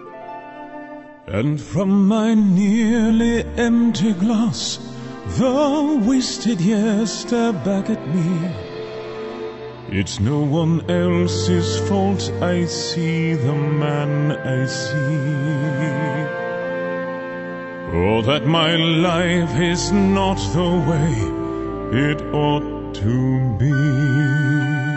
And from my nearly empty glass, the wasted years stare back at me. It's no one else's fault I see the man I see, or that my life is not the way it ought to be.